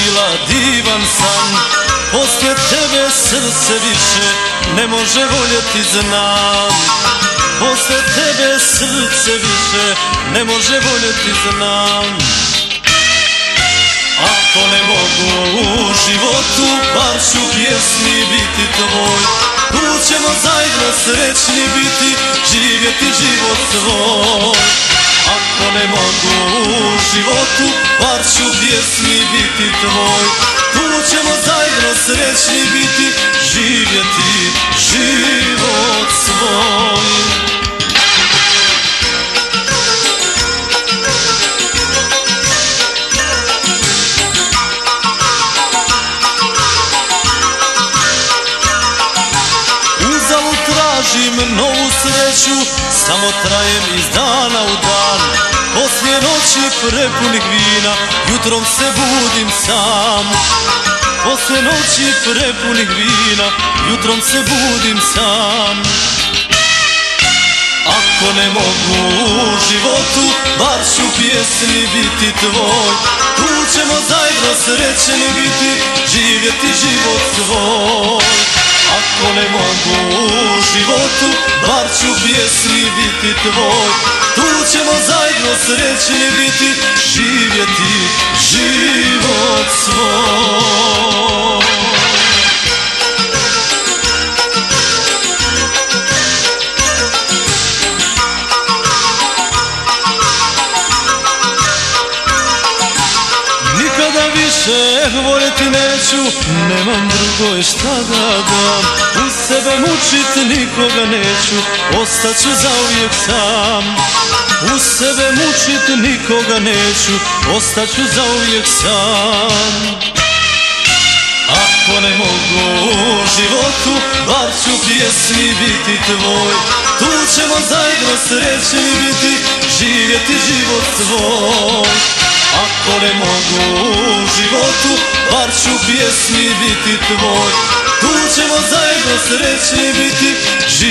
bila divan san. Poslije tebe srce više ne može voljeti, znam. Poslije tebe srce više ne može voljeti, znam. Ako ne mogu u životu, bar ću pjesmi biti tvoj. Tu ćemo zajedno srećni biti, živjeti život svoj. Ako ne mogu u životu, bar ću pjesmi biti tvoj. Tu ćemo zajedno srećni biti, živjeti život svoj. Uzalud tražim novu sreću, samo trajem iz dana u dan. Poslije noći prepunih vina, jutrom se budim sam. Poslije noći prepunih vina, jutrom se budim sam. Ako ne mogu u životu, bar ću pjesmi biti tvoj. Tu ćemo zajedno srećni biti, živjeti život svoj. Ako ne mogu u životu, bar ću pjesmi biti tvoj. Tu ćemo zajedno srećni biti, živjeti život svoj. Nikada više voljeti neću, nemam drugo šta da dam. Uz sebe mučit nikoga neću, ostaću zauvijek sam. Uz sebe mučit nikoga neću, ostaću zauvijek sam. Ako ne mogu u životu, bar ću pjesmi biti tvoj. Tu ćemo zajedno srećni biti, živjeti život svoj. Ako ne mogu u životu, bar ću pjesmi biti tvoj. Tu ćemo zajedno srećni biti,